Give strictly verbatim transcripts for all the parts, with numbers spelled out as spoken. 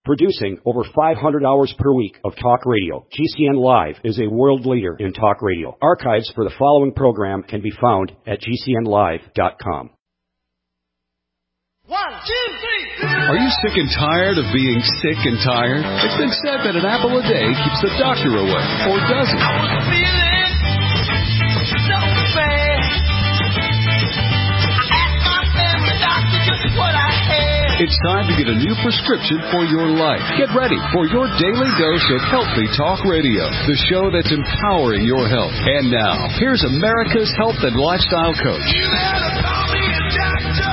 Producing over five hundred hours per week of talk radio, G C N Live is a world leader in talk radio. Archives for the following program can be found at G C N live dot com. One, two, three. Are you sick and tired of being sick and tired? It's been said that an apple a day keeps the doctor away, or does it? I was feeling so bad. I asked my family doctor just what I had. It's time to get a new prescription for your life. Get ready for your daily dose of Healthy Talk Radio, the show that's empowering your health. And now, here's America's health and lifestyle coach. You better call me a doctor.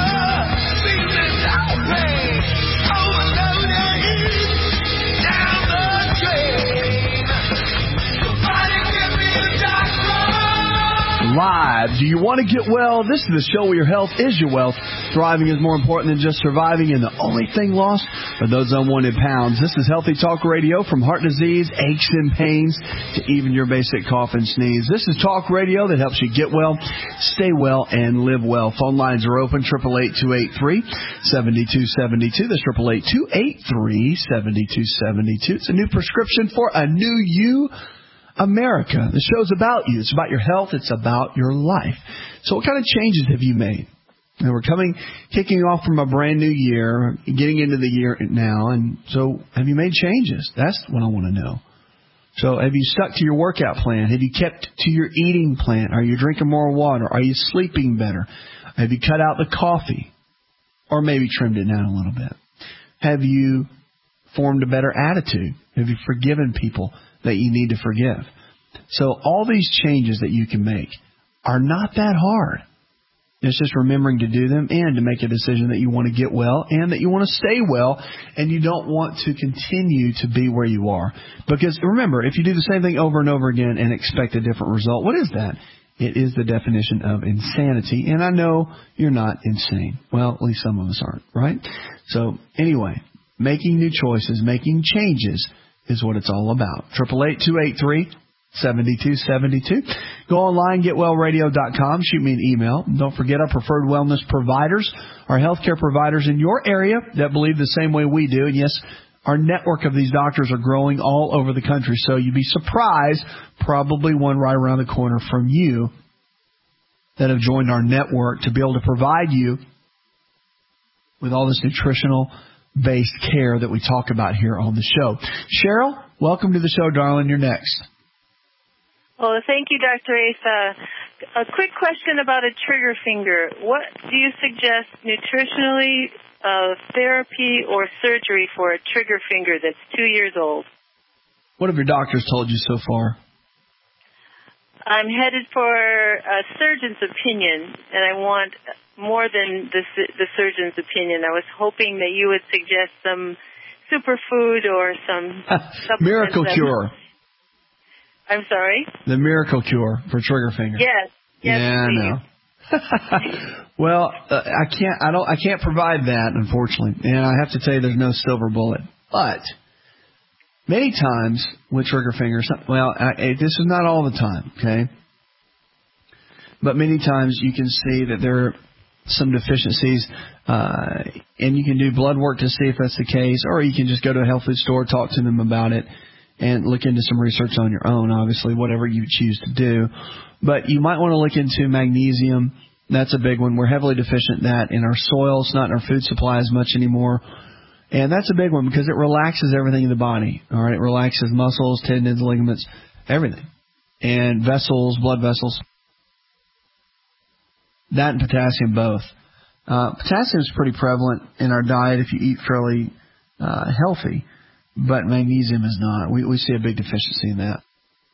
Live. Do you want to get well? This is the show where your health is your wealth. Thriving is more important than just surviving, and the only thing lost are those unwanted pounds. This is Healthy Talk Radio, from heart disease, aches and pains, to even your basic cough and sneeze. This is talk radio that helps you get well, stay well, and live well. Phone lines are open, eight eight eight, two eight three, seven two seven two. That's eight eight eight, two eight three, seven two seven two. It's a new prescription for a new you. America. The show's about you. It's about your health. It's about your life. So what kind of changes have you made? And we're coming, kicking off from a brand new year, getting into the year now. And so have you made changes? That's what I want to know. So have you stuck to your workout plan? Have you kept to your eating plan? Are you drinking more water? Are you sleeping better? Have you cut out the coffee? Or maybe trimmed it down a little bit? Have you formed a better attitude? Have you forgiven people that you need to forgive? So all these changes that you can make are not that hard. It's just remembering to do them and to make a decision that you want to get well and that you want to stay well and you don't want to continue to be where you are. Because remember, if you do the same thing over and over again and expect a different result, what is that? It is the definition of insanity. And I know you're not insane. Well, at least some of us aren't, right? So anyway, making new choices, making changes is what it's all about. eight eight eight, two eight three, seven two seven two. Go online, get well radio dot com. Shoot me an email. Don't forget our preferred wellness providers, our healthcare providers in your area that believe the same way we do. And yes, our network of these doctors are growing all over the country. So you'd be surprised, probably one right around the corner from you that have joined our network to be able to provide you with all this nutritional based care that we talk about here on the show. Cheryl, welcome to the show, darling. You're next. Well, thank you, Doctor Ace. Uh, a quick question about a trigger finger. What do you suggest nutritionally, uh, therapy, or surgery for a trigger finger that's two years old? What have your doctors told you so far? I'm headed for a surgeon's opinion, and I want more than the, the surgeon's opinion. I was hoping that you would suggest some superfood or some miracle cure. I'm sorry? The miracle cure for trigger finger. Yes. Yes, yeah, please. I know. Well, uh, I can't. I don't. I can't provide that, unfortunately. And I have to tell you, there's no silver bullet. But many times with trigger fingers, well, I, this is not all the time, okay? But many times you can see that there are some deficiencies, uh, and you can do blood work to see if that's the case, or you can just go to a health food store, talk to them about it, and look into some research on your own, obviously, whatever you choose to do. But you might want to look into magnesium. That's a big one. We're heavily deficient in that in our soils, not in our food supply as much anymore. And that's a big one because it relaxes everything in the body. All right, it relaxes muscles, tendons, ligaments, everything. And vessels, blood vessels. That and potassium both. Uh, potassium is pretty prevalent in our diet if you eat fairly uh, healthy, but magnesium is not. We, we see a big deficiency in that.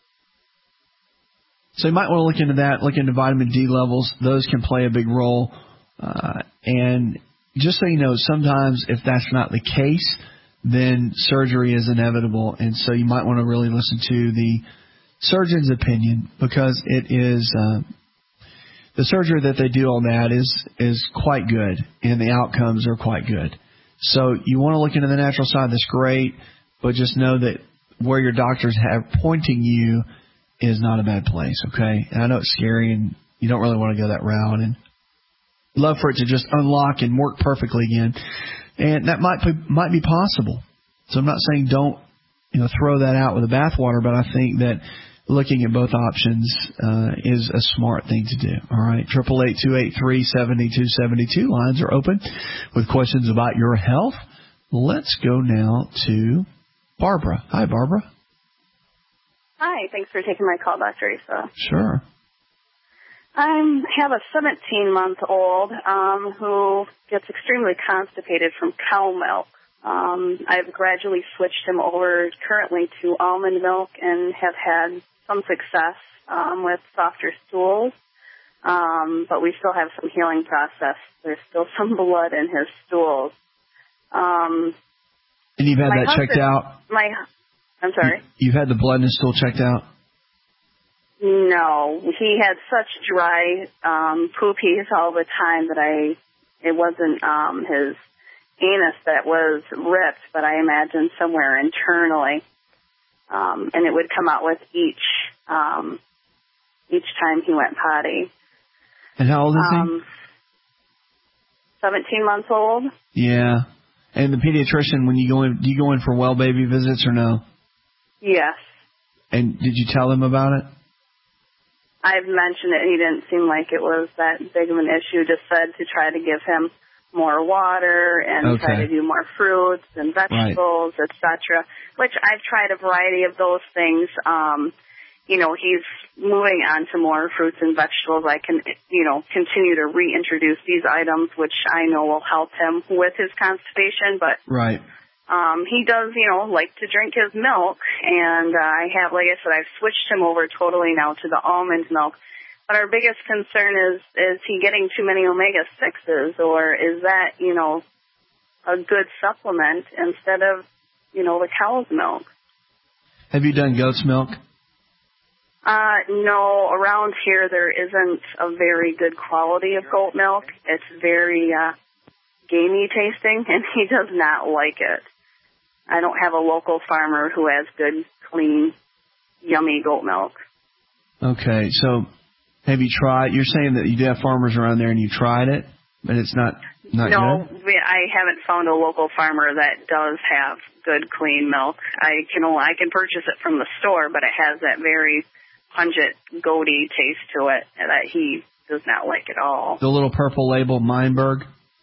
So you might want to look into that, look into vitamin D levels. Those can play a big role. Uh, and just so you know, sometimes if that's not the case, then surgery is inevitable. And so you might want to really listen to the surgeon's opinion because it is... Uh, The surgery that they do on that is is quite good, and the outcomes are quite good. So you want to look into the natural side, that's great, but just know that where your doctors have pointing you is not a bad place, okay? And I know it's scary, and you don't really want to go that route, and love for it to just unlock and work perfectly again. And that might be, might be possible. So I'm not saying don't, you know, throw that out with the bathwater, but I think that looking at both options uh, is a smart thing to do. All right, triple eight two eight three seventy two seventy two lines are open with questions about your health. Let's go now to Barbara. Hi, Barbara. Hi, thanks for taking my call, Doctor Asa. Sure. I have a seventeen-month-old um, who gets extremely constipated from cow milk. Um, I've gradually switched him over currently to almond milk and have had some success um, with softer stools, um, but we still have some healing process. There's still some blood in his stools. Um, and you've had that husband, checked out? My, I'm sorry? You, you've had the blood in his stool checked out? No. He had such dry um, poopies all the time that I, it wasn't um, his anus that was ripped, but I imagine somewhere internally. Um, and it would come out with each um, each time he went potty. And how old is he? Um, seventeen months old. Yeah. And the pediatrician, when you go in, do you go in for well baby visits or no? Yes. And did you tell him about it? I've mentioned it. He didn't seem like it was that big of an issue. Just said to try to give him more water and okay. try to do more fruits and vegetables, right. et cetera. Which I've tried a variety of those things. Um, you know, he's moving on to more fruits and vegetables. I can, you know, continue to reintroduce these items, which I know will help him with his constipation. But right. um, he does, you know, like to drink his milk. And uh, I have, like I said, I've switched him over totally now to the almond milk. But our biggest concern is, is he getting too many omega sixes, or is that, you know, a good supplement instead of, you know, the cow's milk? Have you done goat's milk? Uh, no, around here there isn't a very good quality of goat milk. It's very uh, gamey tasting, and he does not like it. I don't have a local farmer who has good, clean, yummy goat milk. Okay, so have you tried, you're saying that you do have farmers around there and you tried it, but it's not, not no, good? No, I haven't found a local farmer that does have good, clean milk. I can only, I can purchase it from the store, but it has that very pungent, goaty taste to it that he does not like at all. The little purple label, Meinberg?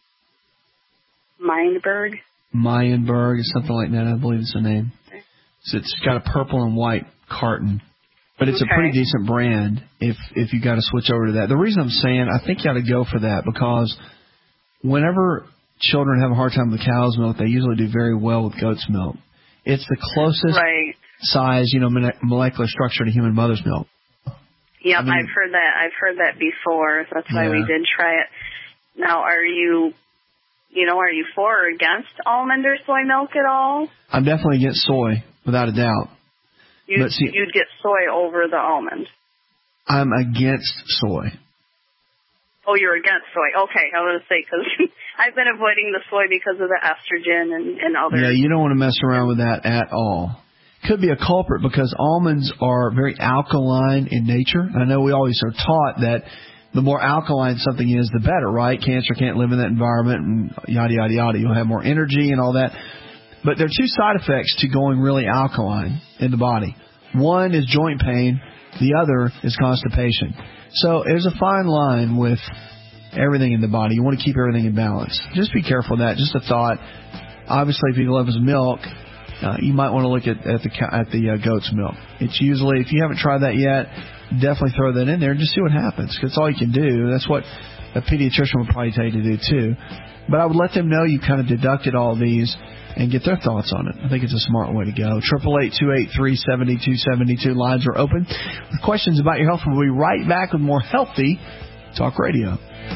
Meinberg? Meinberg, something like that, I believe it's the name. Okay. So it's got a purple and white carton. But it's okay. a pretty decent brand if if you got to switch over to that. The reason I'm saying I think you ought to go for that because whenever children have a hard time with cow's milk, they usually do very well with goat's milk. It's the closest right. size, you know, molecular structure to human mother's milk. Yep, I mean, I've heard that. I've heard that before. That's why yeah. we did try it. Now, are you, you know, are you for or against almond or soy milk at all? I'm definitely against soy, without a doubt. You'd, but see, you'd get soy over the almond. I'm against soy. Oh, you're against soy. Okay, I was going to say, because I've been avoiding the soy because of the estrogen and, and other. Yeah, you don't want to mess around with that at all. Could be a culprit because almonds are very alkaline in nature. I know we always are taught that the more alkaline something is, the better, right? Cancer can't live in that environment and yada, yada, yada. You'll have more energy and all that. But there are two side effects to going really alkaline in the body. One is joint pain. The other is constipation. So there's a fine line with everything in the body. You want to keep everything in balance. Just be careful of that. Just a thought. Obviously, if you love his milk, uh, you might want to look at, at the at the uh, goat's milk. It's usually, if you haven't tried that yet, definitely throw that in there and just see what happens. Because that's all you can do. That's what a pediatrician would probably tell you to do too. But I would let them know you kind of deducted all these and get their thoughts on it. I think it's a smart way to go. Triple eight two eight three seventy two seventy two lines are open with questions about your health. We'll be right back with more Healthy Talk Radio.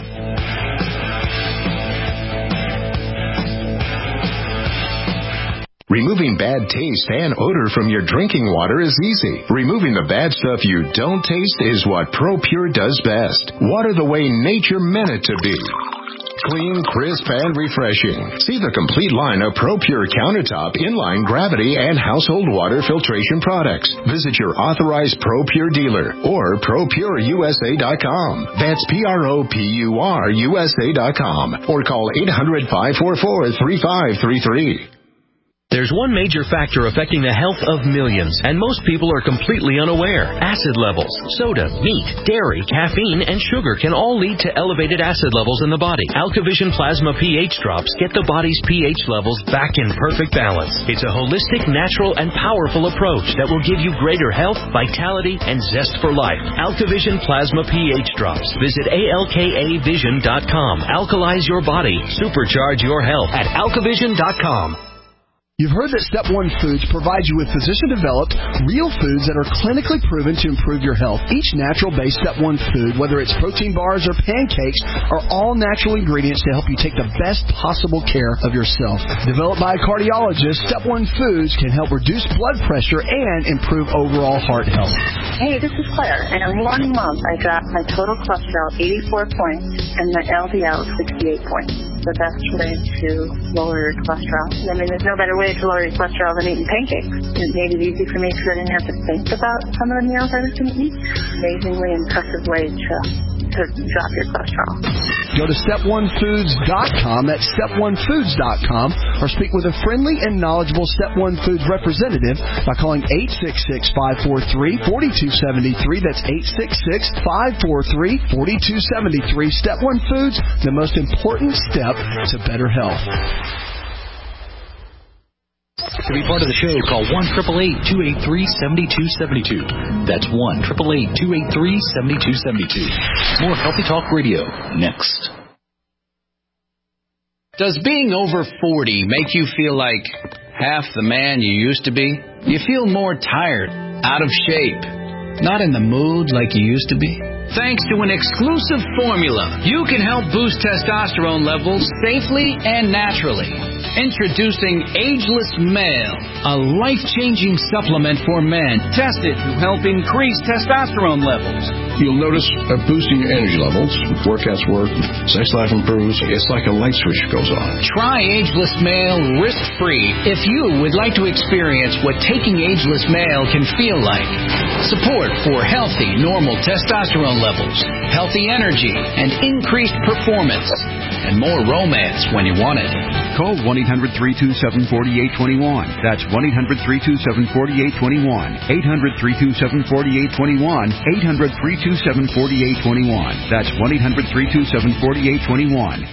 Removing bad taste and odor from your drinking water is easy. Removing the bad stuff you don't taste is what ProPure does best. Water the way nature meant it to be. Clean, crisp, and refreshing. See the complete line of ProPure countertop, inline, gravity, and household water filtration products. Visit your authorized ProPure dealer or Pro Pure U S A dot com. That's P R O P U R U S A dot com or call eight hundred, five four four, three five three three. There's one major factor affecting the health of millions, and most people are completely unaware. Acid levels. Soda, meat, dairy, caffeine, and sugar can all lead to elevated acid levels in the body. AlkaVision Plasma pH drops get the body's pH levels back in perfect balance. It's a holistic, natural, and powerful approach that will give you greater health, vitality, and zest for life. AlkaVision Plasma pH drops. Visit A L K A vision dot com. Alkalize your body. Supercharge your health at alka vision dot com. You've heard that Step one Foods provides you with physician-developed, real foods that are clinically proven to improve your health. Each natural-based Step one food, whether it's protein bars or pancakes, are all natural ingredients to help you take the best possible care of yourself. Developed by a cardiologist, Step one Foods can help reduce blood pressure and improve overall heart health. Hey, this is Claire, and in one month I dropped my total cholesterol eighty-four points and my L D L sixty-eight points. The best way to lower your cholesterol. I mean, there's no better way to lower your cholesterol than eating pancakes. It made it easy for me because I didn't have to think about some of the meals I was going to eat. Amazingly impressive way to, to drop your cholesterol. Go to step one foods dot com, that's step one foods dot com, or speak with a friendly and knowledgeable Step one Foods representative by calling eight six six, five four three, four two seven three. That's eight six six, five four three, four two seven three. Step one Foods, the most important step to better health. To be part of the show, call one eight eight eight, two eight three, seven two seven two. That's one eight eight eight, two eight three, seven two seven two. More Healthy Talk Radio next. Does being over forty make you feel like half the man you used to be? You feel more tired, out of shape, not in the mood like you used to be? Thanks to an exclusive formula, you can help boost testosterone levels safely and naturally. Introducing Ageless Male, a life-changing supplement for men tested to help increase testosterone levels. You'll notice a boosting your energy levels, workouts work, sex life improves. It's like a light switch goes on. Try Ageless Male risk-free if you would like to experience what taking Ageless Male can feel like. Support for healthy, normal testosterone levels, healthy energy, and increased performance, and more romance when you want it. Call one eight hundred, three two seven, four eight two one. That's one eight hundred, three two seven, four eight two one. eight hundred, three two seven, four eight two one. eight hundred, three two seven, four eight two one. That's one eight hundred, three two seven, four eight two one.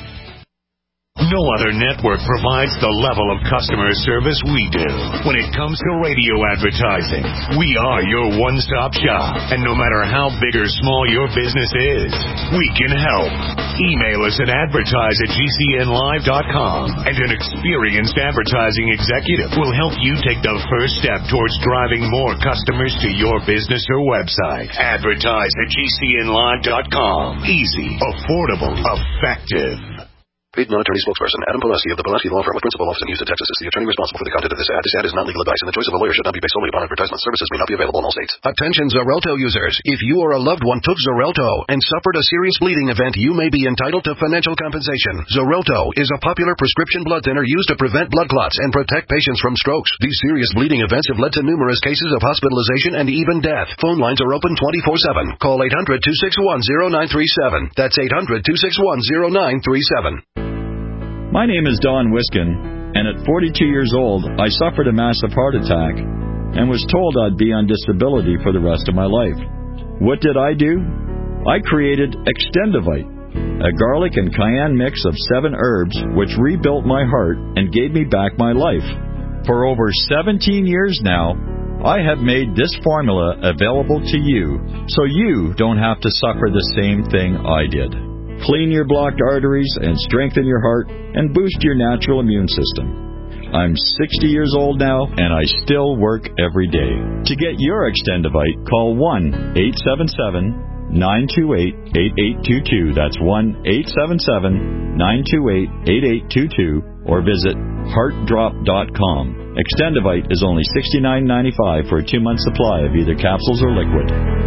No other network provides the level of customer service we do. When it comes to radio advertising, we are your one-stop shop. And no matter how big or small your business is, we can help. Email us at advertise at G C N live dot com, and an experienced advertising executive will help you take the first step towards driving more customers to your business or website. Advertise at G C N live dot com. Easy, affordable, effective. Paid non-attorney spokesperson Adam Pulaski of the Pulaski Law Firm with principal office in Houston, Texas, is the attorney responsible for the content of this ad. This ad is not legal advice, and the choice of a lawyer should not be based solely upon advertisement. Services may not be available in all states. Attention Xarelto users. If you or a loved one took Xarelto and suffered a serious bleeding event, you may be entitled to financial compensation. Xarelto is a popular prescription blood thinner used to prevent blood clots and protect patients from strokes. These serious bleeding events have led to numerous cases of hospitalization and even death. Phone lines are open twenty-four seven. Call eight hundred, two six one, zero nine three seven. That's eight hundred, two six one, zero nine three seven. My name is Don Wiskin, and at forty-two years old, I suffered a massive heart attack and was told I'd be on disability for the rest of my life. What did I do? I created Extendivite, a garlic and cayenne mix of seven herbs which rebuilt my heart and gave me back my life. For over seventeen years now, I have made this formula available to you so you don't have to suffer the same thing I did. Clean your blocked arteries and strengthen your heart and boost your natural immune system. I'm sixty years old now, and I still work every day. To get your Extendivite, call one eight seven seven, nine two eight, eight eight two two. That's one eight seven seven, nine two eight, eight eight two two, or visit heart drop dot com. Extendivite is only sixty-nine ninety-five for a two-month supply of either capsules or liquid.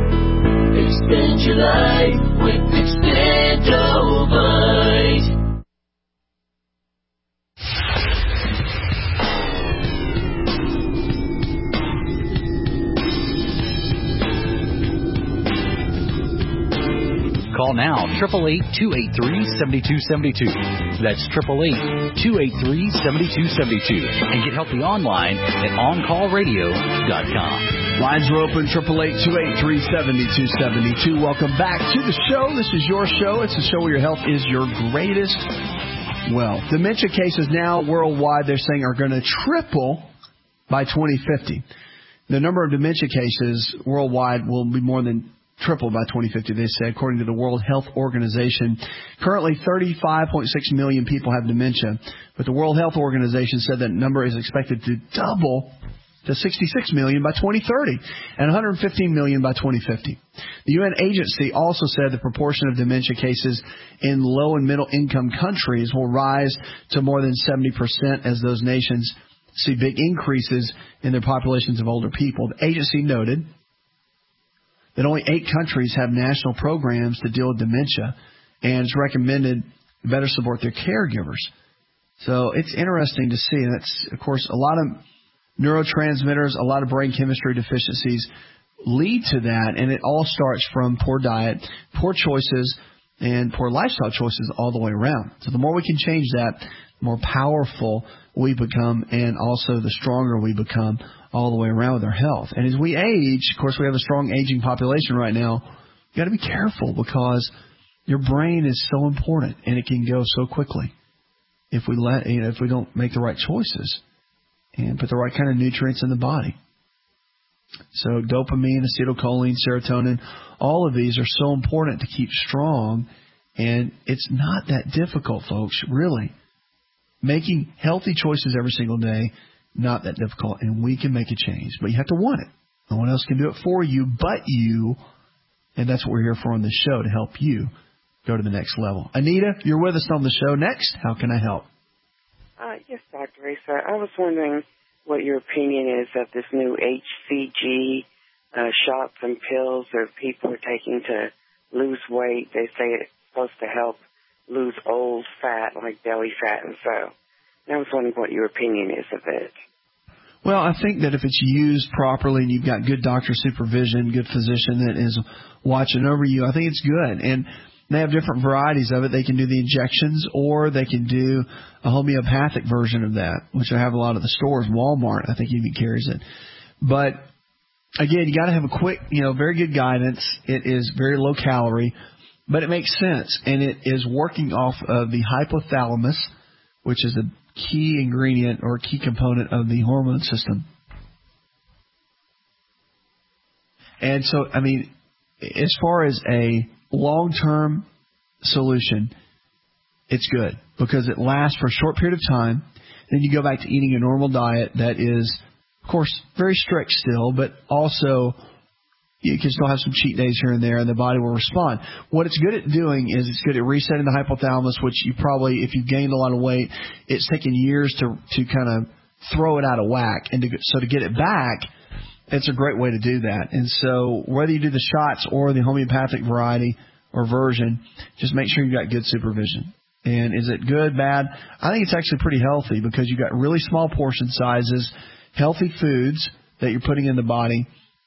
Extend your life with Extendivite. Call Call now, eight eight eight, two eight three, seven two seven two. That's eight eight eight, two eight three, seven two seven two. And get healthy online at on call radio dot com. Lines are open, eight eight eight, two eight three, seven two seven two. Welcome back to the show. This is your show. It's the show where your health is your greatest wealth. Dementia cases now worldwide, they're saying, are going to triple by twenty fifty. The number of dementia cases worldwide will be more than triple by twenty fifty, they say, according to the World Health Organization. Currently, thirty-five point six million people have dementia, but the World Health Organization said that number is expected to double to sixty-six million by twenty thirty and one hundred fifteen million by twenty fifty. The U N agency also said the proportion of dementia cases in low and middle income countries will rise to more than seventy percent as those nations see big increases in their populations of older people. The agency noted that only eight countries have national programs to deal with dementia, and it's recommended to better support their caregivers. So it's interesting to see. That's, of course, a lot of neurotransmitters, a lot of brain chemistry deficiencies lead to that, and it all starts from poor diet, poor choices, and poor lifestyle choices all the way around. So the more we can change that, the more powerful we become, and also the stronger we become all the way around with our health. And as we age, of course, we have a strong aging population right now. You got to be careful because your brain is so important, and it can go so quickly if we let you know if we don't make the right choices and put the right kind of nutrients in the body. So dopamine, acetylcholine, serotonin, all of these are so important to keep strong, and it's not that difficult, folks, really. Making healthy choices every single day, not that difficult, and we can make a change. But you have to want it. No one else can do it for you but you, and that's what we're here for on this show, to help you go to the next level. Anita, you're with us on the show. Next, how can I help? Uh, yes, Doctor Asa. I was wondering what your opinion is of this new H C G uh, shots and pills that people are taking to lose weight. They say it's supposed to help lose old fat, like belly fat and so. And I was wondering what your opinion is of it. Well, I think that if it's used properly and you've got good doctor supervision, good physician that is watching over you, I think it's good. And they have different varieties of it. They can do the injections, or they can do a homeopathic version of that, which I have a lot of the stores. Walmart, I think, even carries it. But again, you got to have a quick, you know, very good guidance. It is very low calorie, but it makes sense, and it is working off of the hypothalamus, which is the key ingredient or key component of the hormone system. And so, I mean, as far as a long-term solution, it's good because it lasts for a short period of time. Then you go back to eating a normal diet that is, of course, very strict still, but also you can still have some cheat days here and there, and the body will respond. What it's good at doing is it's good at resetting the hypothalamus, which you probably, if you've gained a lot of weight, it's taken years to to kind of throw it out of whack. And to, so to get it back, it's a great way to do that. And so whether you do the shots or the homeopathic variety or version, just make sure you've got good supervision. And is it good, bad? I think it's actually pretty healthy because you've got really small portion sizes, healthy foods that you're putting in the body,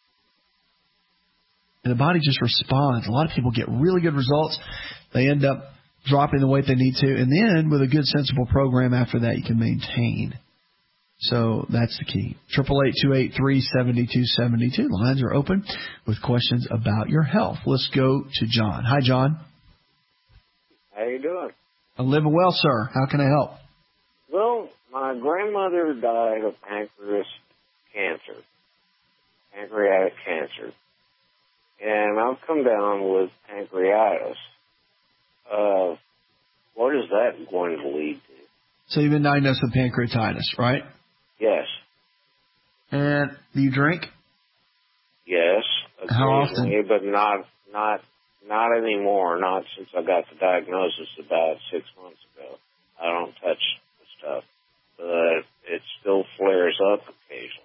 and the body just responds. A lot of people get really good results. They end up dropping the weight they need to. And then with a good, sensible program after that, you can maintain. So that's the key. eight eight eight, two eight three, seven two seven two. Lines are open with questions about your health. Let's go to John. Hi, John. How you doing? I'm living well, sir. How can I help? Well, my grandmother died of pancreas cancer, pancreatic cancer. And I've come down with pancreatitis. Uh, what is that going to lead to? So you've been diagnosed with pancreatitis, right? Yes. And do you drink? Yes. How often? But not, not, not anymore. Not since I got the diagnosis about six months ago. I don't touch the stuff, but it still flares up occasionally.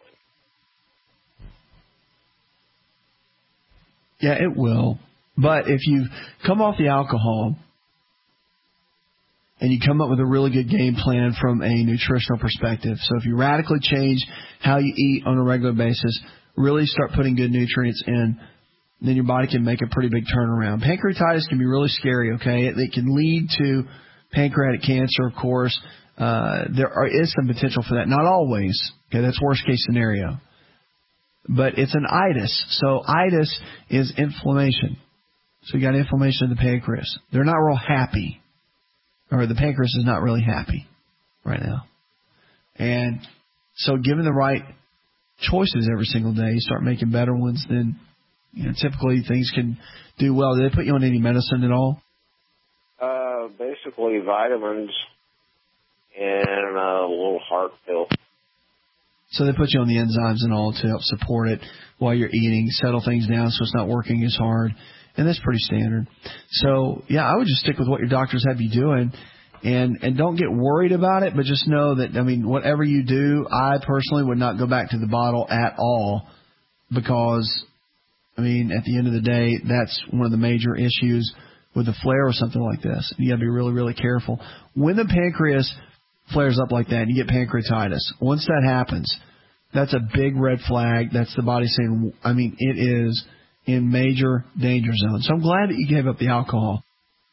Yeah, it will. But if you come off the alcohol and you come up with a really good game plan from a nutritional perspective, so if you radically change how you eat on a regular basis, really start putting good nutrients in, then your body can make a pretty big turnaround. Pancreatitis can be really scary, okay? It, it can lead to pancreatic cancer, of course. Uh, there are, is some potential for that. Not always. Okay, that's worst case scenario. But it's an itis. So itis is inflammation. So you got inflammation of the pancreas. They're not real happy. Or the pancreas is not really happy right now. And so given the right choices every single day, you start making better ones, then you know, typically things can do well. Do they put you on any medicine at all? Uh, basically vitamins and a little heart pill. So they put you on the enzymes and all to help support it while you're eating, settle things down so it's not working as hard. And that's pretty standard. So, yeah, I would just stick with what your doctors have you doing. And and don't get worried about it, but just know that, I mean, whatever you do, I personally would not go back to the bottle at all because, I mean, at the end of the day, that's one of the major issues with a flare or something like this. You got to be really, really careful. When the pancreas flares up like that and you get pancreatitis, once that happens, that's a big red flag. That's the body saying, I mean, it is in major danger zone. So I'm glad that you gave up the alcohol.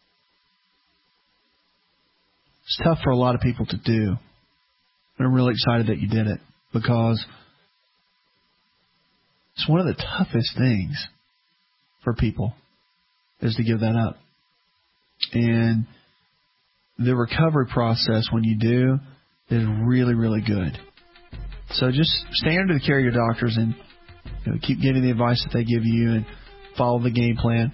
It's tough for a lot of people to do. But I'm really excited that you did it because it's one of the toughest things for people is to give that up. And the recovery process when you do is really, really good. So just stay under the care of your doctors and you know, keep getting the advice that they give you and follow the game plan.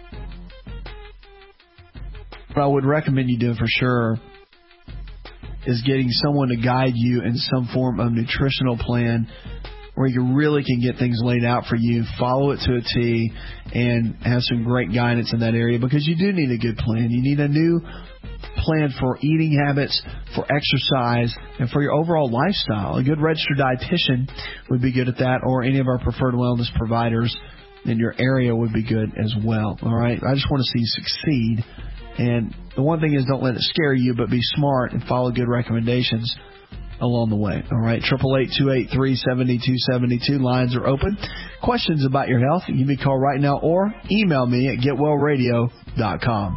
What I would recommend you do for sure is getting someone to guide you in some form of nutritional plan where you really can get things laid out for you, follow it to a T, and have some great guidance in that area because you do need a good plan. You need a new plan for eating habits, for exercise, and for your overall lifestyle. A good registered dietitian would be good at that, or any of our preferred wellness providers in your area would be good as well. All right? I just want to see you succeed. And the one thing is don't let it scare you, but be smart and follow good recommendations along the way. All right, eight eight eight, two eight three, seven two seven two. Lines are open. Questions about your health, you can call right now or email me at get well radio dot com.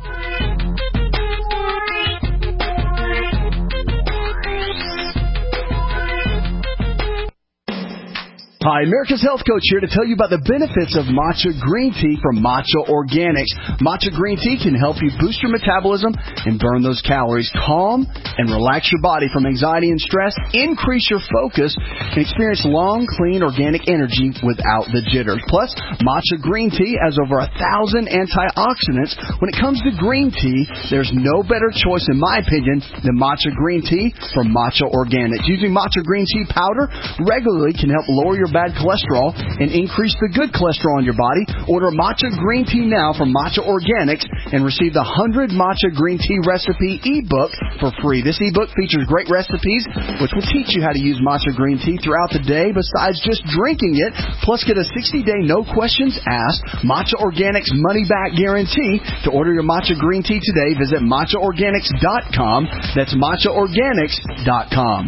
Hi, America's Health Coach here to tell you about the benefits of matcha green tea from Matcha Organics. Matcha green tea can help you boost your metabolism and burn those calories, calm and relax your body from anxiety and stress, increase your focus, and experience long, clean, organic energy without the jitters. Plus, matcha green tea has over a thousand antioxidants. When it comes to green tea, there's no better choice, in my opinion, than matcha green tea from Matcha Organics. Using matcha green tea powder regularly can help lower your bad cholesterol and increase the good cholesterol in your body. Order matcha green tea now from Matcha Organics and receive the one hundred Matcha Green Tea Recipe ebook for free. This ebook features great recipes which will teach you how to use matcha green tea throughout the day besides just drinking it. Plus, get a sixty day no questions asked Matcha Organics money back guarantee. To order your matcha green tea today, visit matcha organics dot com. That's matcha organics dot com.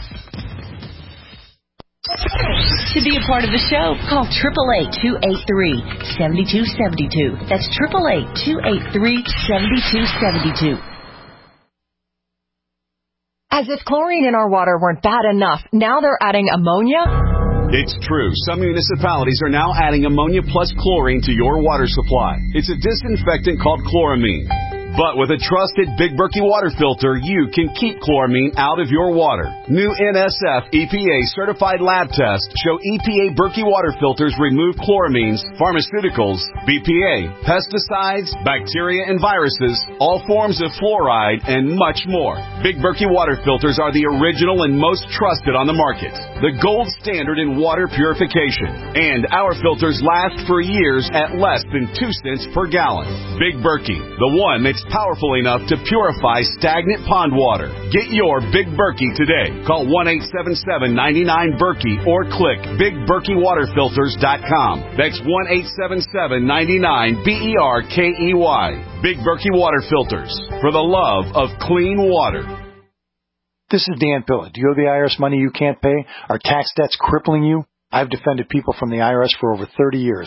To be a part of the show, call eight eight eight, two eight three, seven two seven two. That's eight eight eight, two eight three, seven two seven two. As if chlorine in our water weren't bad enough, now they're adding ammonia? It's true. Some municipalities are now adding ammonia plus chlorine to your water supply. It's a disinfectant called chloramine. But with a trusted Big Berkey water filter, you can keep chloramine out of your water. New N S F E P A certified lab tests show E P A Berkey water filters remove chloramines, pharmaceuticals, B P A, pesticides, bacteria and viruses, all forms of fluoride, and much more. Big Berkey water filters are the original and most trusted on the market. The gold standard in water purification. And our filters last for years at less than two cents per gallon. Big Berkey, the one that's powerful enough to purify stagnant pond water. Get your Big Berkey today. Call one eight seven seven, nine nine, Berkey or click big berkey water filters dot com. That's one eight seven seven, nine nine, B E R K E Y. Big Berkey Water Filters. For the love of clean water. This is Dan Pilla. Do you owe the I R S money you can't pay? Are tax debts crippling you? I've defended people from the I R S for over thirty years.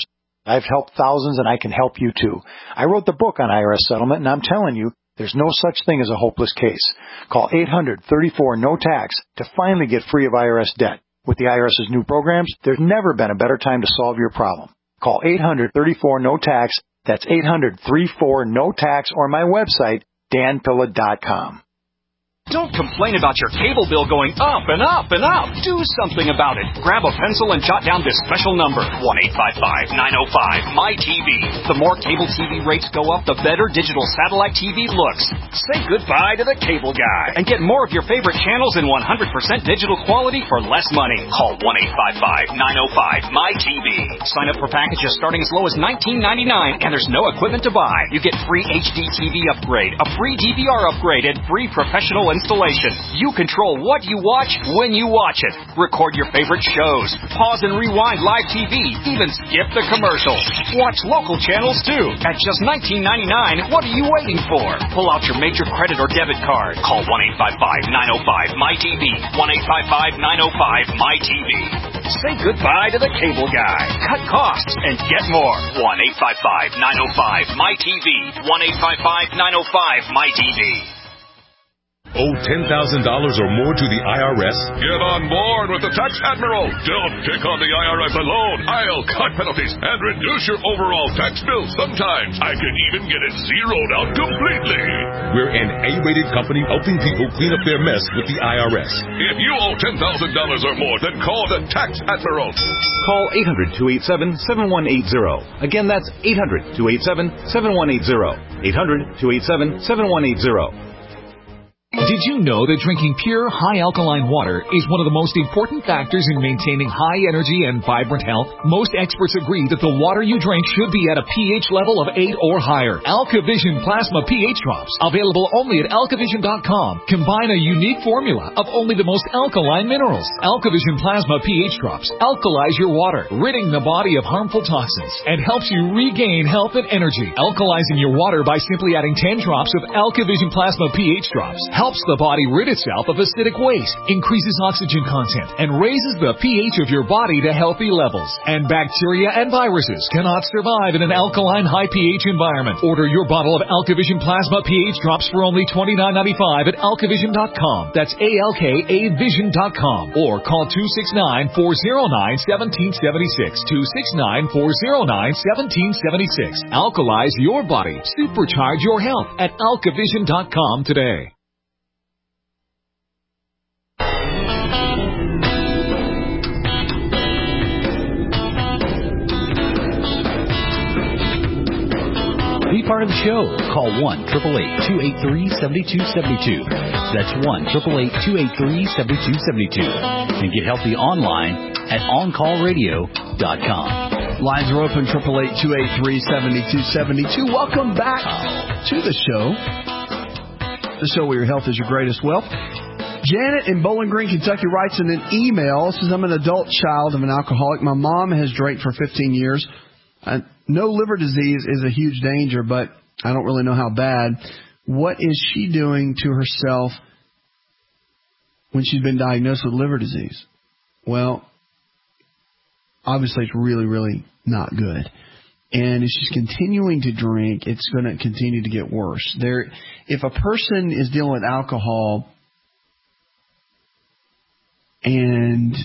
I've helped thousands, and I can help you too. I wrote the book on I R S settlement, and I'm telling you, there's no such thing as a hopeless case. Call eight hundred, thirty-four, no tax to finally get free of I R S debt. With the IRS's new programs, there's never been a better time to solve your problem. Call eight hundred, thirty-four, no tax. That's eight hundred, thirty-four, no tax, or my website, dan pilla dot com. Don't complain about your cable bill going up and up and up. Do something about it. Grab a pencil and jot down this special number, one eight five five, nine oh five, M Y T V. The more cable T V rates go up, the better digital satellite T V looks. Say goodbye to the cable guy and get more of your favorite channels in one hundred percent digital quality for less money. Call one eight five five, nine oh five, M Y T V. Sign up for packages starting as low as nineteen ninety-nine, and there's no equipment to buy. You get free H D T V upgrade, a free D V R upgrade, and free professional installation. You control what you watch when you watch it. Record your favorite shows. Pause and rewind live T V. Even skip the commercials. Watch local channels too. At just nineteen ninety-nine, what are you waiting for? Pull out your major credit or debit card. Call one eight five five, nine oh five, M Y T V. one eight five five, nine oh five, M Y T V. Say goodbye to the cable guy. Cut costs and get more. one eight five five, nine oh five, M Y T V. one eight five five, nine oh five, M Y T V. Owe ten thousand dollars or more to the I R S? Get on board with the Tax Admiral. Don't pick on the I R S alone. I'll cut penalties and reduce your overall tax bill. Sometimes I can even get it zeroed out completely. We're an A-rated company helping people clean up their mess with the I R S. If you owe ten thousand dollars or more, then call the Tax Admiral. Call eight hundred, two eight seven, seven one eight zero. Again, that's eight hundred, two eight seven, seven one eight zero. eight hundred, two eight seven, seven one eight zero. Did you know that drinking pure, high-alkaline water is one of the most important factors in maintaining high energy and vibrant health? Most experts agree that the water you drink should be at a pH level of eight or higher. AlkaVision Plasma pH Drops, available only at alkavision dot com, combine a unique formula of only the most alkaline minerals. AlkaVision Plasma pH Drops alkalize your water, ridding the body of harmful toxins, and helps you regain health and energy. Alkalizing your water by simply adding ten drops of AlkaVision Plasma pH Drops helps the body rid itself of acidic waste, increases oxygen content, and raises the pH of your body to healthy levels. And bacteria and viruses cannot survive in an alkaline high pH environment. Order your bottle of AlkaVision Plasma pH Drops for only twenty-nine ninety-five at alkavision dot com. That's A L K A vision dot com. Or call two six nine, four oh nine, one seven seven six. two six nine, four oh nine, one seven seven six. Alkalize your body. Supercharge your health at alkavision dot com today. Be part of the show. Call one, eight eight eight, two eight three, seven two seven two. That's one, eight eight eight, two eight three, seven two seven two. And get healthy online at on call radio dot com. Lines are open, eight eight eight, two eight three, seven two seven two. Welcome back to the show. The show where your health is your greatest wealth. Janet in Bowling Green, Kentucky writes in an email, says, I'm an adult child of an alcoholic. My mom has drank for fifteen years. I, no liver disease is a huge danger, but I don't really know how bad. What is she doing to herself when she's been diagnosed with liver disease? Well, obviously it's really, really not good. And if she's continuing to drink, it's going to continue to get worse. There, if a person is dealing with alcohol and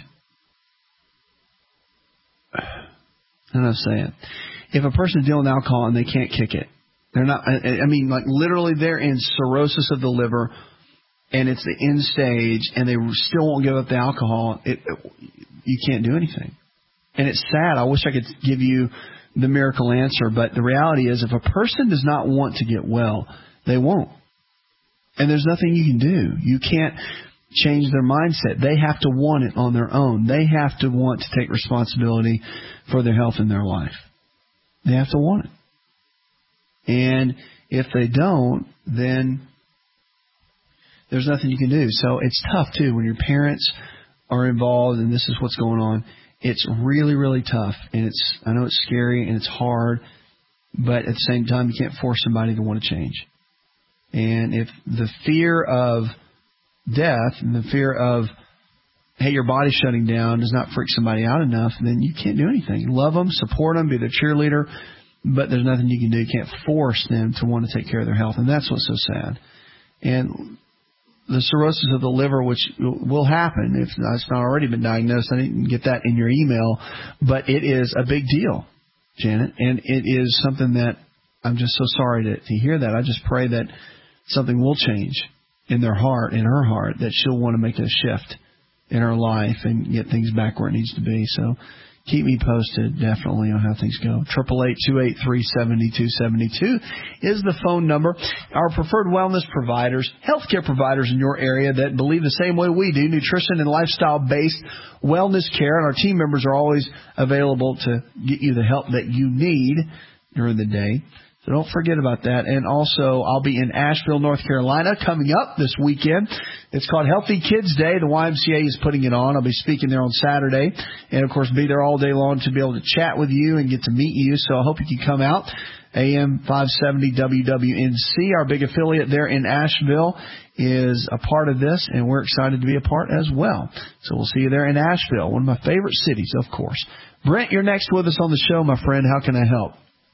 how do I say it? If a person is dealing with alcohol and they can't kick it, they're not, I mean, like literally they're in cirrhosis of the liver and it's the end stage and they still won't give up the alcohol, it, it, you can't do anything. And it's sad. I wish I could give you the miracle answer, but the reality is if a person does not want to get well, they won't. And there's nothing you can do. You can't change their mindset. They have to want it on their own. They have to want to take responsibility for their health in their life. They have to want it. And if they don't, then there's nothing you can do. So it's tough, too, when your parents are involved and this is what's going on. It's really, really tough. And it's I know it's scary and it's hard, but at the same time, you can't force somebody to want to change. And if the fear of death and the fear of hey, your body's shutting down does not freak somebody out enough, then you can't do anything. Love them, support them, be their cheerleader, but there's nothing you can do. You can't force them to want to take care of their health, and that's what's so sad. And the cirrhosis of the liver, which will happen if it's not already been diagnosed, I didn't get that in your email, but it is a big deal, Janet, and it is something that I'm just so sorry to, to hear that. I just pray that something will change in their heart, in her heart, that she'll want to make a shift in her life and get things back where it needs to be. So keep me posted, definitely, on how things go. Triple eight two eight three seventy two seventy two is the phone number. Our preferred wellness providers, healthcare providers in your area that believe the same way we do, nutrition and lifestyle-based wellness care, and our team members are always available to get you the help that you need during the day. So don't forget about that. And also, I'll be in Asheville, North Carolina, coming up this weekend. It's called Healthy Kids Day. The Y M C A is putting it on. I'll be speaking there on Saturday. And, of course, be there all day long to be able to chat with you and get to meet you. So I hope you can come out. A M five seventy W W N C, our big affiliate there in Asheville, is a part of this, and we're excited to be a part as well. So we'll see you there in Asheville, one of my favorite cities, of course. Brent, you're next with us on the show, my friend. How can I help?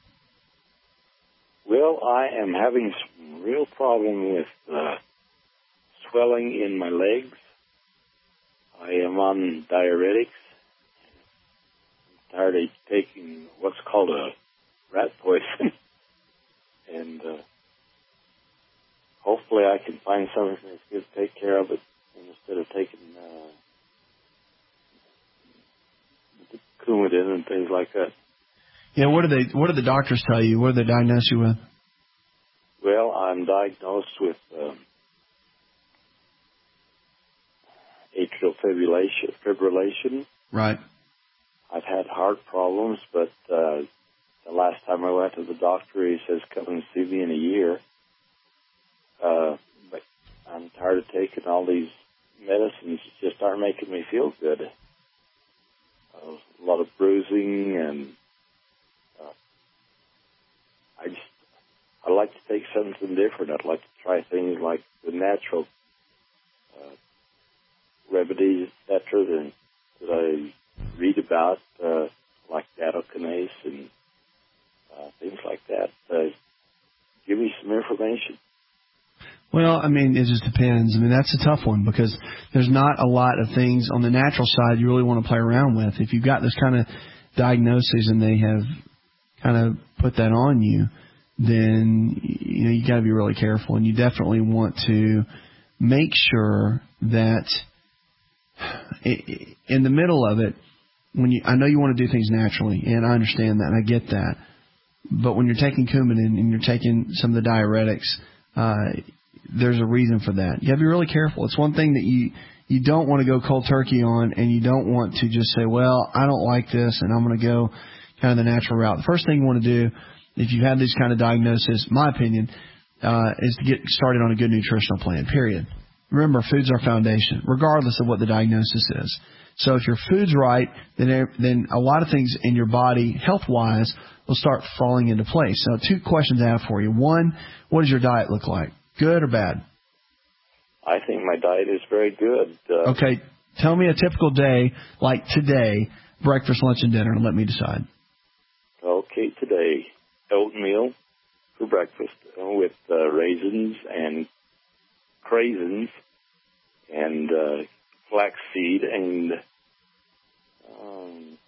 Well, I am having some real problem with uh, swelling in my legs. I am on diuretics. I'm tired of taking what's called a rat poison. and uh, hopefully I can find something that's good to take care of it instead of taking uh, Coumadin and things like that. Yeah, what do they? What do the doctors tell you? What do they diagnose you with? Well, I'm diagnosed with um, atrial fibrillation. Fibrillation. Right. I've had heart problems, but uh, the last time I went to the doctor, he says, "Come and see me in a year." Uh, but I'm tired of taking all these medicines; it just aren't making me feel good. Uh, a lot of bruising and. I just, I'd like to take something different. I'd like to try things like the natural uh, remedies, et cetera, that, that I read about, uh, like nattokinase and uh, things like that. Uh, give me some information. Well, I mean, it just depends. I mean, that's a tough one because there's not a lot of things on the natural side you really want to play around with. If you've got this kind of diagnosis and they have kind of put that on you, then you know you got to be really careful, and you definitely want to make sure that in the middle of it, when you, I know you want to do things naturally, and I understand that, and I get that, but when you're taking Coumadin and you're taking some of the diuretics, uh, there's a reason for that. You got to be really careful. It's one thing that you you don't want to go cold turkey on, and you don't want to just say, well, I don't like this, and I'm going to go kind of the natural route. The first thing you want to do, if you have these kind of diagnoses, my opinion, uh, is to get started on a good nutritional plan, period. Remember, food's our foundation, regardless of what the diagnosis is. So if your food's right, then then a lot of things in your body, health-wise, will start falling into place. So two questions I have for you. One, what does your diet look like? Good or bad? I think my diet is very good. Uh, okay. Tell me a typical day, like today, breakfast, lunch, and dinner, and let me decide. Okay, today, oatmeal for breakfast with uh, raisins and craisins and uh, flaxseed and um,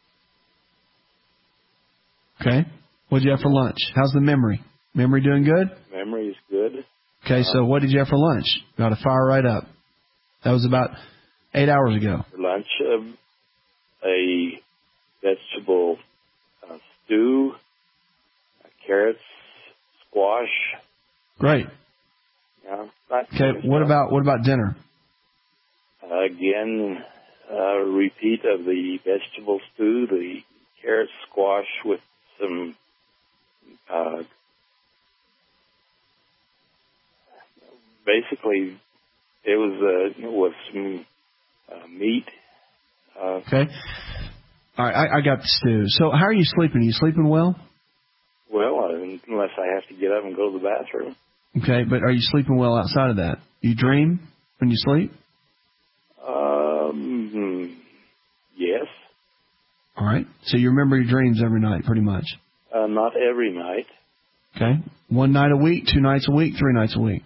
okay. What did you have for lunch? How's the memory? Memory doing good? Memory is good. Okay, so um, what did you have for lunch? Got to fire right up. That was about eight hours ago. For lunch, um, a vegetable uh, stew, uh, carrots, squash. Great. Yeah. Not Okay, what about what about dinner? Uh, again, uh, repeat of the vegetable stew, the carrot squash with some uh, basically it was uh, with some uh, meat. Uh, okay. All right, I, I got the stew. So how are you sleeping? Are you sleeping well? Well, unless I have to get up and go to the bathroom. Okay, but are you sleeping well outside of that? You dream when you sleep? Um, All right. So you remember your dreams every night, pretty much. Uh, not every night. Okay. One night a week, two nights a week, three nights a week.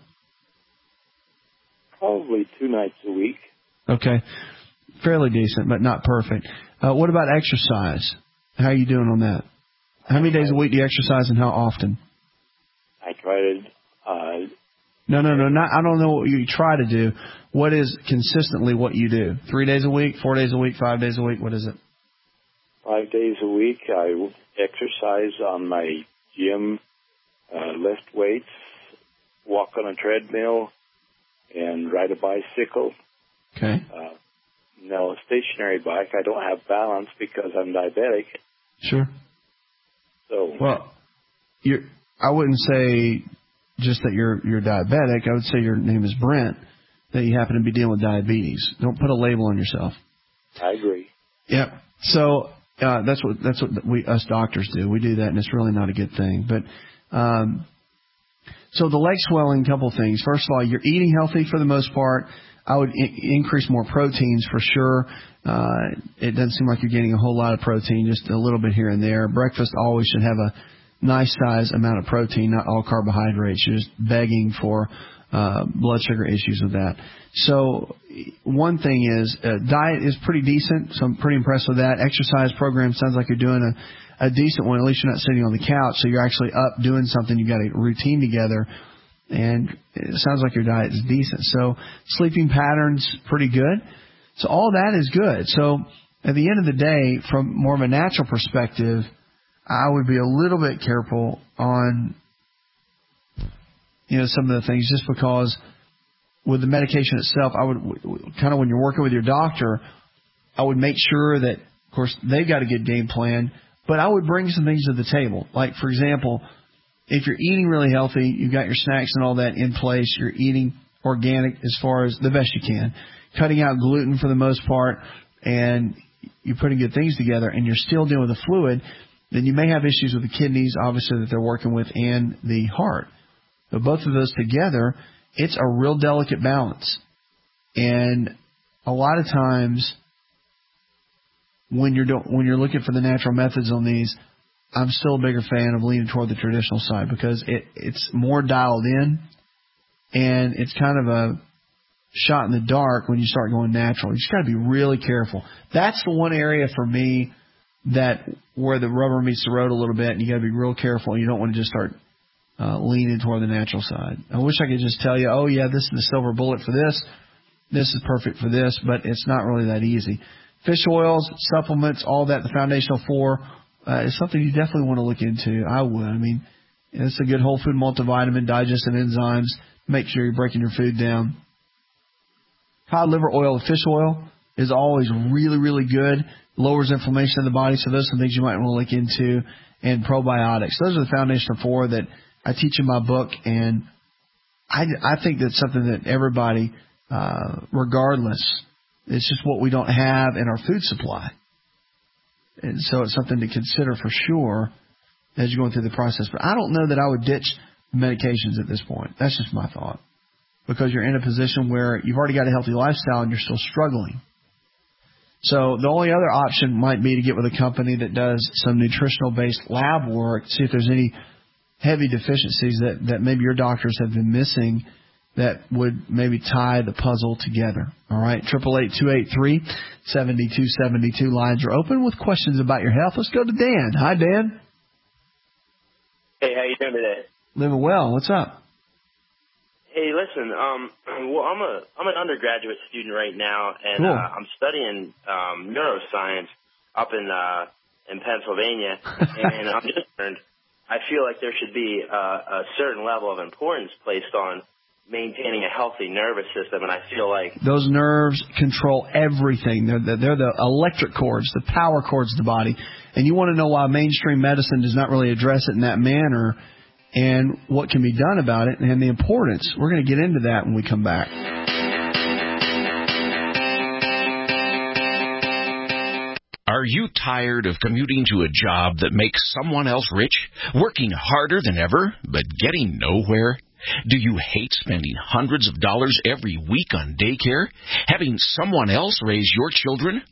Probably two nights a week. Okay. Fairly decent, but not perfect. Uh, what about exercise? How are you doing on that? How many days a week do you exercise and how often? I try to... Uh, no, no, no. Not, I don't know what you try to do. What is consistently what you do? Three days a week, four days a week, five days a week? What is it? Five days a week. I exercise on my gym, uh, lift weights, walk on a treadmill, and ride a bicycle. Okay. Uh, no, a stationary bike. I don't have balance because I'm diabetic. Sure. So. Well, you're, I wouldn't say just that you're you're diabetic. I would say your name is Brent, that you happen to be dealing with diabetes. Don't put a label on yourself. I agree. Yep. So uh, that's what that's what we us doctors do. We do that, and it's really not a good thing. But um, so the leg swelling, couple things. First of all, you're eating healthy for the most part. I would I- increase more proteins for sure. Uh, it doesn't seem like you're getting a whole lot of protein, just a little bit here and there. Breakfast always should have a nice size amount of protein, not all carbohydrates. You're just begging for uh, blood sugar issues with that. So one thing is uh, diet is pretty decent, so I'm pretty impressed with that. Exercise program sounds like you're doing a, a decent one. At least you're not sitting on the couch, so you're actually up doing something. You got a routine together. And it sounds like your diet is decent. So sleeping patterns, pretty good. So all that is good. So at the end of the day, from more of a natural perspective, I would be a little bit careful on, you know, some of the things, just because with the medication itself, I would kind of, when you're working with your doctor, I would make sure that, of course, they've got a good game plan, but I would bring some things to the table. Like, for example, if you're eating really healthy, you've got your snacks and all that in place, you're eating organic as far as the best you can, cutting out gluten for the most part, and you're putting good things together, and you're still dealing with the fluid, then you may have issues with the kidneys, obviously, that they're working with, and the heart. But both of those together, it's a real delicate balance. And a lot of times when you're do- when you're looking for the natural methods on these, I'm still a bigger fan of leaning toward the traditional side, because it, it's more dialed in, and it's kind of a shot in the dark when you start going natural. You just got to be really careful. That's the one area for me that where the rubber meets the road a little bit, and you got to be real careful. You don't want to just start uh, leaning toward the natural side. I wish I could just tell you, oh yeah, this is the silver bullet for this. This is perfect for this, but it's not really that easy. Fish oils, supplements, all that, the foundational four. Uh, it's something you definitely want to look into. I would. I mean, it's a good whole food multivitamin, digestive enzymes. Make sure you're breaking your food down. Cod liver oil and fish oil is always really, really good. Lowers inflammation in the body, so those are some things you might want to look into. And probiotics. Those are the foundational four that I teach in my book, and I, I think that's something that everybody, uh, regardless, it's just what we don't have in our food supply. And so it's something to consider for sure as you're going through the process. But I don't know that I would ditch medications at this point. That's just my thought. Because you're in a position where you've already got a healthy lifestyle and you're still struggling. So the only other option might be to get with a company that does some nutritional-based lab work, see if there's any heavy deficiencies that, that maybe your doctors have been missing that would maybe tie the puzzle together. All right, eight eight eight, two eight three, seven two seven two. Lines are open with questions about your health. Let's go to Dan. Hi, Dan. Hey, how you doing today? Living well. What's up? Hey, listen. Um, well, I'm a I'm an undergraduate student right now, and Cool. uh, I'm studying um, neuroscience up in uh, in Pennsylvania, and I'm just concerned. I feel like there should be uh, a certain level of importance placed on maintaining a healthy nervous system, and I feel like Those nerves control everything. They're the, they're the electric cords, the power cords of the body. And you want to know why mainstream medicine does not really address it in that manner and what can be done about it and the importance. We're going to get into that when we come back. Are you tired of commuting to a job that makes someone else rich, working harder than ever, but getting nowhere? Do you hate spending hundreds of dollars every week on daycare, having someone else raise your children?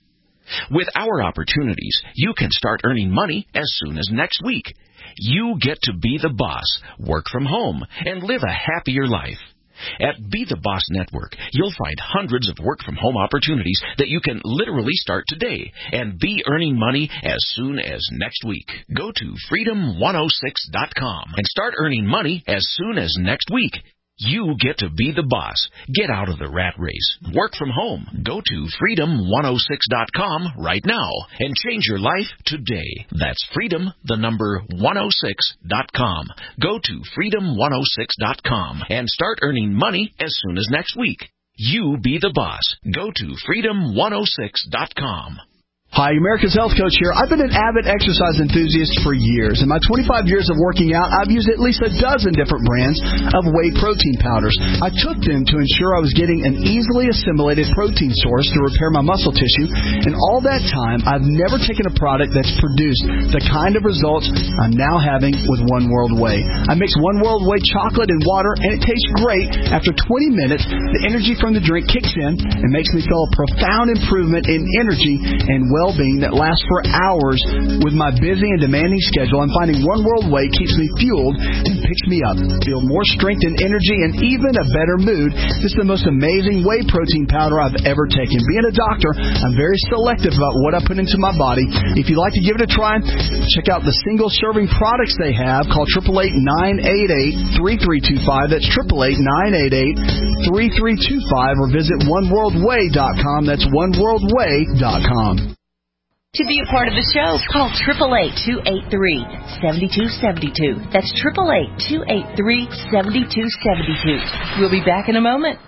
With our opportunities, you can start earning money as soon as next week. You get to be the boss, work from home, and live a happier life. At Be the Boss Network, you'll find hundreds of work-from-home opportunities that you can literally start today and be earning money as soon as next week. Go to freedom one oh six dot com and start earning money as soon as next week. You get to be the boss. Get out of the rat race. Work from home. Go to freedom one oh six dot com right now and change your life today. That's freedom, the number one oh six dot com. Go to freedom one oh six dot com and start earning money as soon as next week. You be the boss. Go to freedom one oh six dot com. Hi, America's Health Coach here. I've been an avid exercise enthusiast for years. In my twenty-five years of working out, I've used at least a dozen different brands of whey protein powders. I took them to ensure I was getting an easily assimilated protein source to repair my muscle tissue. And all that time, I've never taken a product that's produced the kind of results I'm now having with One World Whey. I mix One World Whey chocolate and water, and it tastes great. After twenty minutes, the energy from the drink kicks in and makes me feel a profound improvement in energy and well-being that lasts for hours. With my busy and demanding schedule, I'm finding One World Whey keeps me fueled and picks me up. Feel more strength and energy and even a better mood. This is the most amazing whey protein powder I've ever taken. Being a doctor, I'm very selective about what I put into my body. If you'd like to give it a try, check out the single-serving products they have. Call eight eight eight, nine eight eight, three three two five. That's eight eight eight, nine eight eight, three three two five. Or visit one world whey dot com. That's one world whey dot com. To be a part of the show, call eight eight eight, two eight three, seven two seven two. That's eight eight eight, two eight three, seven two seven two. We'll be back in a moment.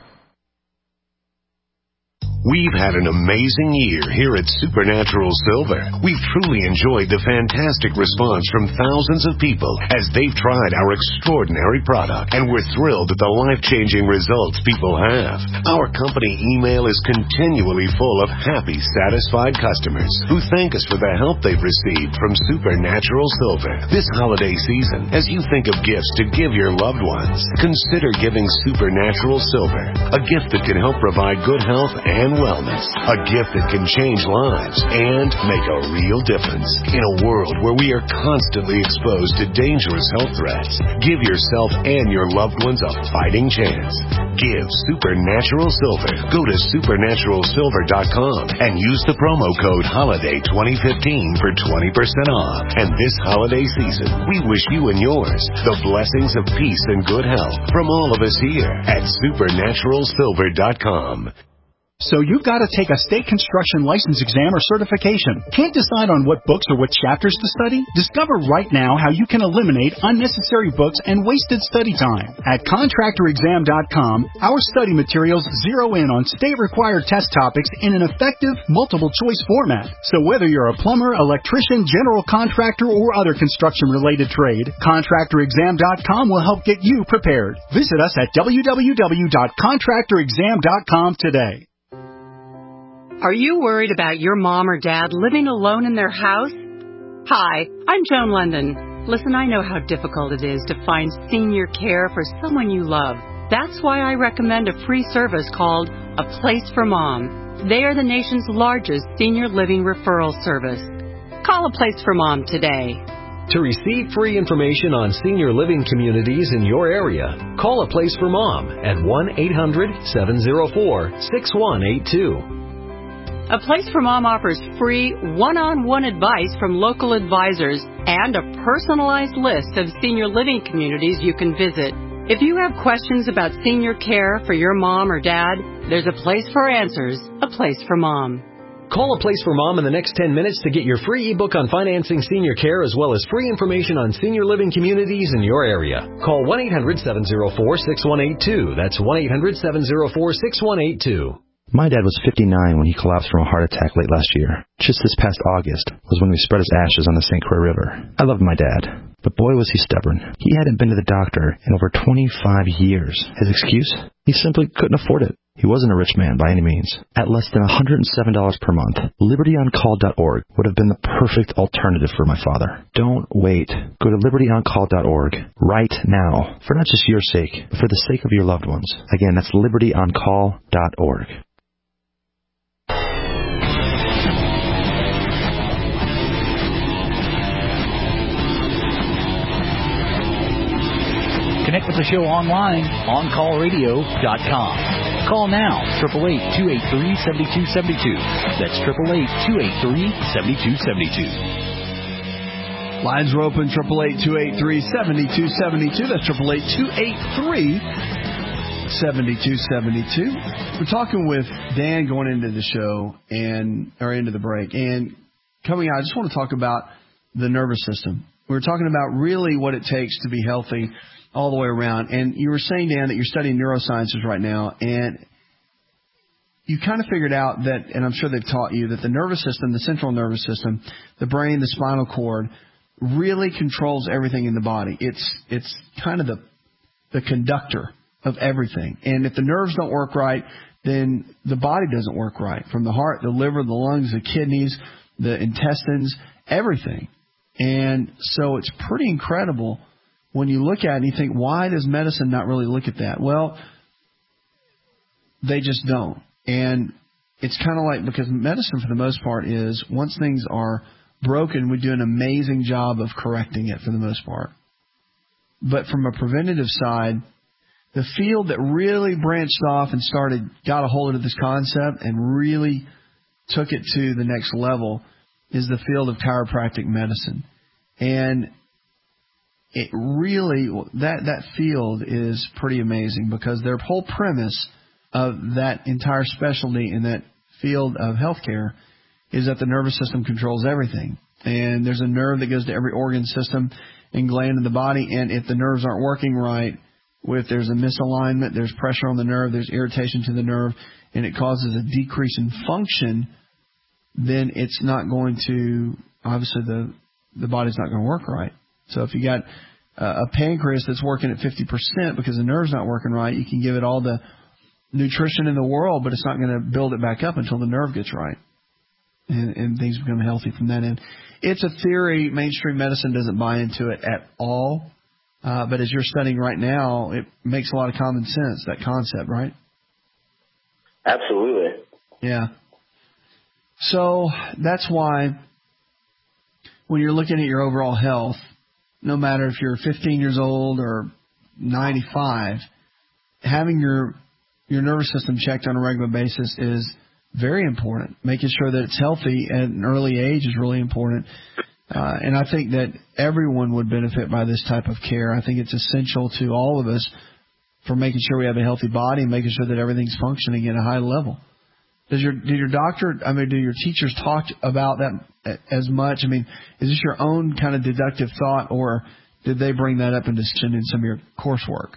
We've had an amazing year here at Supernatural Silver. We've truly enjoyed the fantastic response from thousands of people as they've tried our extraordinary product, and we're thrilled at the life-changing results people have. Our company email is continually full of happy, satisfied customers who thank us for the help they've received from Supernatural Silver. This holiday season, as you think of gifts to give your loved ones, consider giving Supernatural Silver, a gift that can help provide good health and wellness, a gift that can change lives and make a real difference. In a world where we are constantly exposed to dangerous health threats, give yourself and your loved ones a fighting chance. Give Supernatural Silver. Go to supernatural silver dot com and use the promo code HOLIDAY twenty fifteen for twenty percent off. And this holiday season, we wish you and yours the blessings of peace and good health from all of us here at supernatural silver dot com. So you've got to take a state construction license exam or certification. Can't decide on what books or what chapters to study? Discover right now how you can eliminate unnecessary books and wasted study time. At contractor exam dot com, our study materials zero in on state-required test topics in an effective, multiple-choice format. So whether you're a plumber, electrician, general contractor, or other construction-related trade, contractor exam dot com will help get you prepared. Visit us at w w w dot contractor exam dot com today. Are you worried about your mom or dad living alone in their house? Hi, I'm Joan London. Listen, I know how difficult it is to find senior care for someone you love. That's why I recommend a free service called A Place for Mom. They are the nation's largest senior living referral service. Call A Place for Mom today. To receive free information on senior living communities in your area, call A Place for Mom at one eight hundred, seven oh four, six one eight two. A Place for Mom offers free one-on-one advice from local advisors and a personalized list of senior living communities you can visit. If you have questions about senior care for your mom or dad, there's a place for answers, A Place for Mom. Call A Place for Mom in the next ten minutes to get your free ebook on financing senior care as well as free information on senior living communities in your area. Call one eight hundred, seven oh four, six one eight two. That's one eight hundred, seven oh four, six one eight two. My dad was fifty-nine when he collapsed from a heart attack late last year. Just this past August was when we spread his ashes on the Saint Croix River. I loved my dad, but boy was he stubborn. He hadn't been to the doctor in over twenty-five years. His excuse? He simply couldn't afford it. He wasn't a rich man by any means. At less than one hundred seven dollars per month, liberty on call dot org would have been the perfect alternative for my father. Don't wait. Go to liberty on call dot org right now, for not just your sake, but for the sake of your loved ones. Again, that's liberty on call dot org. the show online, on call radio dot com. Call now, eight eight eight, two eight three, seven two seven two. That's eight eight eight, two eight three, seven two seven two. Lines are open, eight eight eight, two eight three, seven two seven two. That's eight eight eight, two eight three, seven two seven two. We're talking with Dan going into the show and or into the break. And coming out, I just want to talk about the nervous system. We were talking about really what it takes to be healthy all the way around. And you were saying, Dan, that you're studying neurosciences right now, and you kind of figured out that, and I'm sure they've taught you, that the nervous system, the central nervous system, the brain, the spinal cord, really controls everything in the body. It's it's kind of the the conductor of everything. And if the nerves don't work right, then the body doesn't work right. From the heart, the liver, the lungs, the kidneys, the intestines, everything. And so it's pretty incredible when you look at it and you think, why does medicine not really look at that? Well, they just don't. And it's kind of like, because medicine for the most part is, once things are broken, we do an amazing job of correcting it for the most part. But from a preventative side, the field that really branched off and started, got a hold of this concept and really took it to the next level is the field of chiropractic medicine. And it really, that, that field is pretty amazing, because their whole premise of that entire specialty in that field of healthcare is that the nervous system controls everything. And there's a nerve that goes to every organ system and gland in the body. And if the nerves aren't working right, if there's a misalignment, there's pressure on the nerve, there's irritation to the nerve, and it causes a decrease in function, then it's not going to, obviously the, the body's not going to work right. So if you got uh, a pancreas that's working at fifty percent because the nerve's not working right, you can give it all the nutrition in the world, but it's not going to build it back up until the nerve gets right. And, and things become healthy from that end. It's a theory. Mainstream medicine doesn't buy into it at all. Uh, but as you're studying right now, it makes a lot of common sense, that concept, right? Absolutely. Yeah. So that's why when you're looking at your overall health, no matter if you're fifteen years old or ninety-five, having your your nervous system checked on a regular basis is very important. Making sure that it's healthy at an early age is really important. Uh, and I think that everyone would benefit by this type of care. I think it's essential to all of us for making sure we have a healthy body and making sure that everything's functioning at a high level. Does your did your doctor, I mean, do your teachers talk about that as much? I mean, is this your own kind of deductive thought, or did they bring that up in discussion in some of your coursework?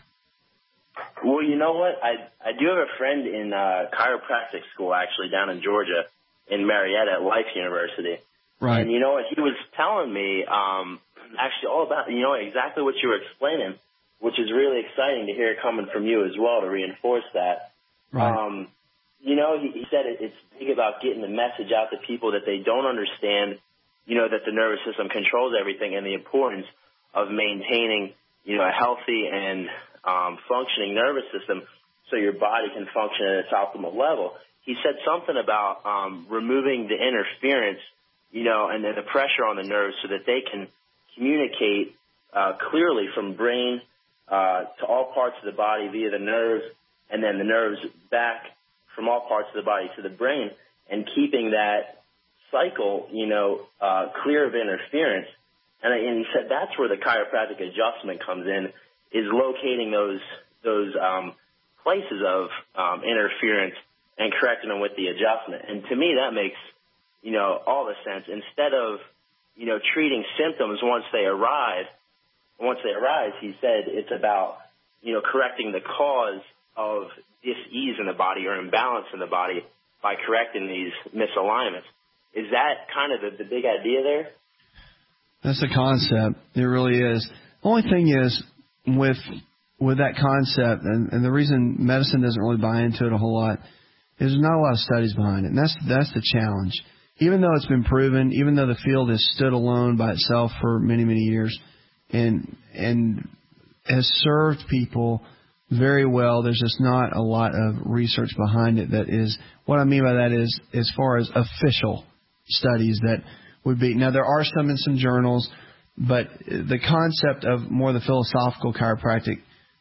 Well, you know what? I I do have a friend in uh, chiropractic school, actually, down in Georgia, in Marietta at Life University. Right. And you know what? He was telling me um, actually all about, you know, exactly what you were explaining, which is really exciting to hear coming from you as well to reinforce that. Right. Um, you know, he, he said it, it's big about getting the message out to people that they don't understand, you know, that the nervous system controls everything, and the importance of maintaining, you know, a healthy and um, functioning nervous system so your body can function at its optimal level. He said something about um, removing the interference, you know, and then the pressure on the nerves so that they can communicate uh, clearly from brain uh, to all parts of the body via the nerves, and then the nerves back from all parts of the body to the brain, and keeping that cycle, you know, uh, clear of interference. And, and he said that's where the chiropractic adjustment comes in, is locating those those um, places of um, interference and correcting them with the adjustment. And to me, that makes, you know, all the sense. Instead of, you know, treating symptoms once they arrive, once they arise, he said it's about, you know, correcting the cause of dis-ease in the body or imbalance in the body by correcting these misalignments. Is that kind of the, the big idea there? That's the concept. It really is. The only thing is with with that concept, and, and the reason medicine doesn't really buy into it a whole lot, is there's not a lot of studies behind it. And that's that's the challenge. Even though it's been proven, even though the field has stood alone by itself for many, many years and and has served people very well, there's just not a lot of research behind it that is, what I mean by that is as far as official studies that would be. Now, there are some in some journals, but the concept of more the philosophical chiropractic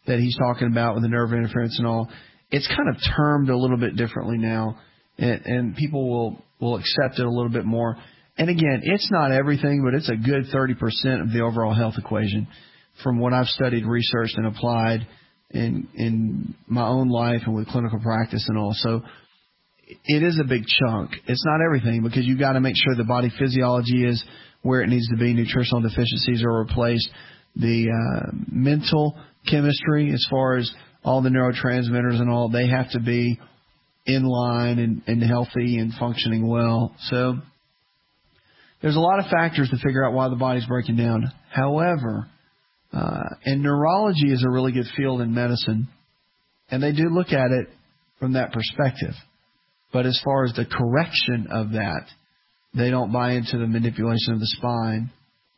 that he's talking about with the nerve interference and all, it's kind of termed a little bit differently now, and, and people will, will accept it a little bit more. And again, it's not everything, but it's a good thirty percent of the overall health equation from what I've studied, researched, and applied in in my own life and with clinical practice and all. So it is a big chunk. It's not everything, because you've got to make sure the body physiology is where it needs to be. Nutritional deficiencies are replaced. The uh, mental chemistry, as far as all the neurotransmitters and all, they have to be in line and, and healthy and functioning well. So there's a lot of factors to figure out why the body's breaking down. However, uh, and neurology is a really good field in medicine, and they do look at it from that perspective. But as far as the correction of that, they don't buy into the manipulation of the spine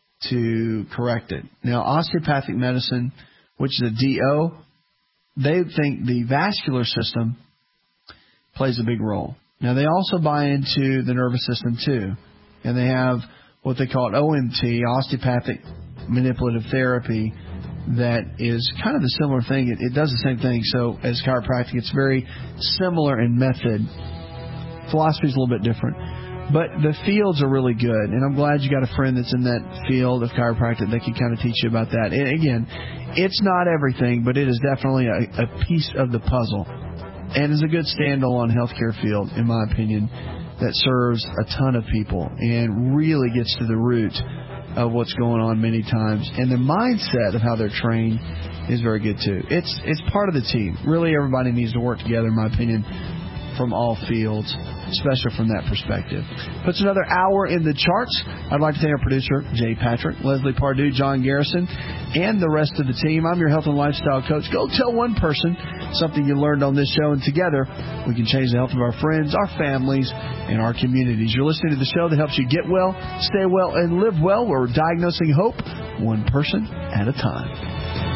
to correct it. Now, osteopathic medicine, which is a D O, they think the vascular system plays a big role. Now, they also buy into the nervous system, too. And they have what they call O M T, osteopathic manipulative therapy, that is kind of the similar thing. It, it does the same thing. So as chiropractic, it's very similar in method. Philosophy is a little bit different. But the fields are really good. And I'm glad you got a friend that's in that field of chiropractic that can kind of teach you about that. And again, it's not everything, but it is definitely a, a piece of the puzzle. And is a good standalone healthcare field, in my opinion, that serves a ton of people and really gets to the root of what's going on many times. And the mindset of how they're trained is very good, too. It's it's part of the team. Really, everybody needs to work together, in my opinion, from all fields, especially from that perspective. Puts another hour in the charts. I'd like to thank our producer, Jay Patrick, Leslie Pardue, John Garrison, and the rest of the team. I'm your health and lifestyle coach. Go tell one person something you learned on this show, and together we can change the health of our friends, our families, and our communities. You're listening to the show that helps you get well, stay well, and live well. We're diagnosing hope one person at a time.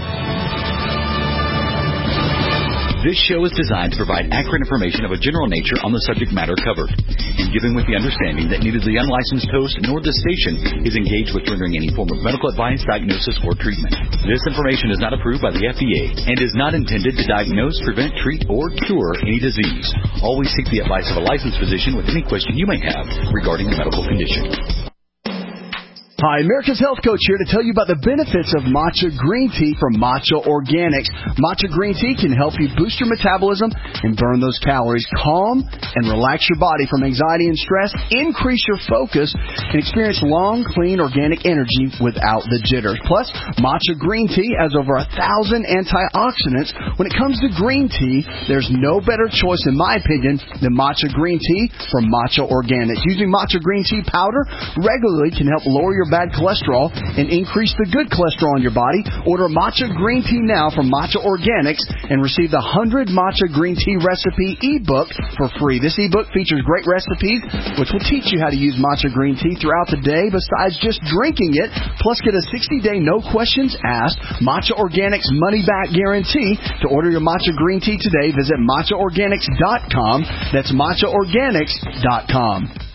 This show is designed to provide accurate information of a general nature on the subject matter covered, and given with the understanding that neither the unlicensed host nor the station is engaged with rendering any form of medical advice, diagnosis, or treatment. This information is not approved by the F D A and is not intended to diagnose, prevent, treat, or cure any disease. Always seek the advice of a licensed physician with any question you may have regarding a medical condition. Hi, America's Health Coach here to tell you about the benefits of matcha green tea from Matcha Organics. Matcha green tea can help you boost your metabolism and burn those calories, calm and relax your body from anxiety and stress, increase your focus, and experience long, clean, organic energy without the jitters. Plus, matcha green tea has over a thousand antioxidants. When it comes to green tea, there's no better choice, in my opinion, than matcha green tea from Matcha Organics. Using matcha green tea powder regularly can help lower your bad cholesterol and increase the good cholesterol in your body. Order matcha green tea now from Matcha Organics and receive the one hundred Matcha Green Tea Recipe ebook for free. This ebook features great recipes which will teach you how to use matcha green tea throughout the day besides just drinking it. Plus, get a sixty day no questions asked Matcha Organics money back guarantee. To order your matcha green tea today, visit matcha organics dot com. That's matcha organics dot com.